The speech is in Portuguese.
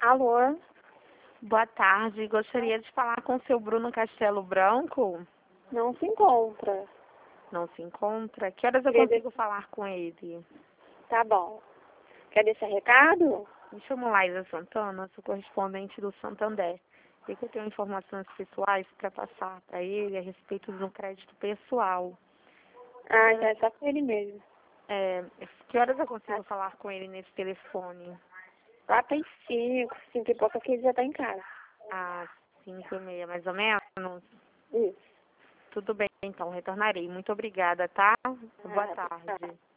Alô? Boa tarde. Gostaria de falar com o seu Bruno Castelo Branco. Não se encontra. Não se encontra? Que horas eu Queria consigo falar com ele? Tá bom. Quer deixar recado? Me chamo Laísa Santana, sou correspondente do Santander. E que eu tenho informações pessoais para passar para ele a respeito de um crédito pessoal. Ah, então é só com ele mesmo. Que horas eu consigo falar com ele nesse telefone? Lá tem 5 e pouco que ele já tá em casa. Às 5h30, mais ou menos? Isso. Tudo bem, então, retornarei. Muito obrigada, tá? Boa Tá. tarde.